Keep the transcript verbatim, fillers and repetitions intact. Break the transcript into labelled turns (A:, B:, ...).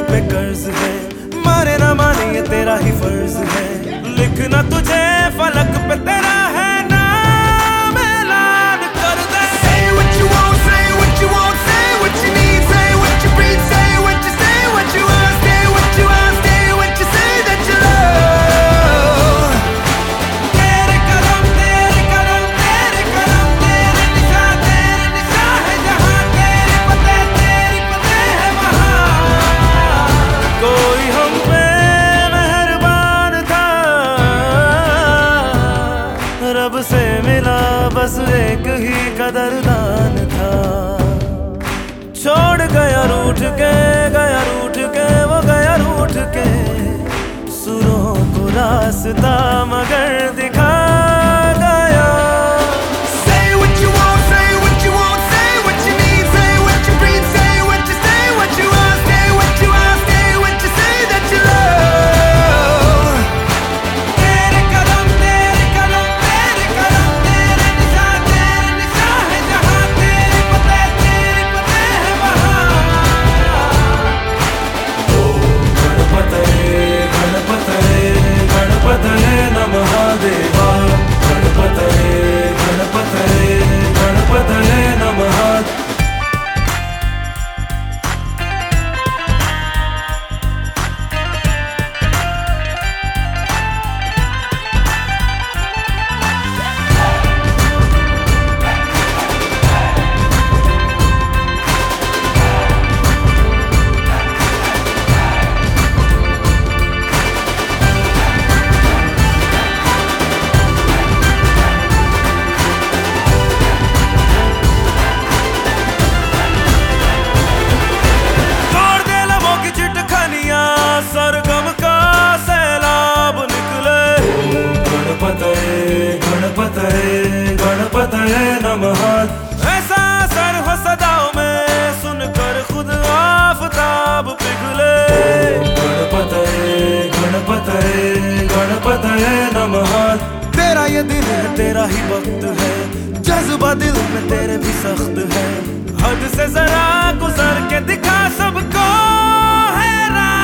A: पे कर्ज है, माने ना माने ये तेरा ही फर्ज है। लिखना तुझे फलक पे तेरा है नाम, ऐलान कर दे।
B: Say what you want, say what you want, say what you need, say what you breathe, say what you say, what you want, stay what you want, stay what you say that you love.
A: तेरे कदम तेरे कदम तेरे कदम तेरे निशान तेरे निशान है जहाँ, तेरे पते तेरी पते है वहाँ। कोई हम पे मेहरबान था, रब से मिला बस एक ही कदरदान था। छोड़ गया रूठ के गया रूठ के वो गया रूठ के, सुरों को रास्ता मगर दिखा गया।
B: Say what you want, say what you want, say what you need, say what you breathe, say what you say, what you want, stay what you want, stay what you say that you love.
A: तेरे कदम तेरे कदम तेरे कदम तेरे निशान तेरे निशान है जहाँ, तेरे पते तेरी पते है वहाँ। गणपतये गणपतये गणपतये नमः देवा, गणपतये गणपतये गणपतये नमः। तोड़ दे लबों की चिटखनियाँ, सरगम का सैलाब निकले। गणपतये गणपतये गणपतये नमः। ऐसा असर हो सदाओं में सुनकर खुद आफताब पिघले। गणपतये गणपतये गणपतये नमः। तेरा ये दिन है तेरा ही वक्त है, जज्बा दिल में तेरे भी सख्त है। हद से जरा गुजर के दिखा सबको हैरान।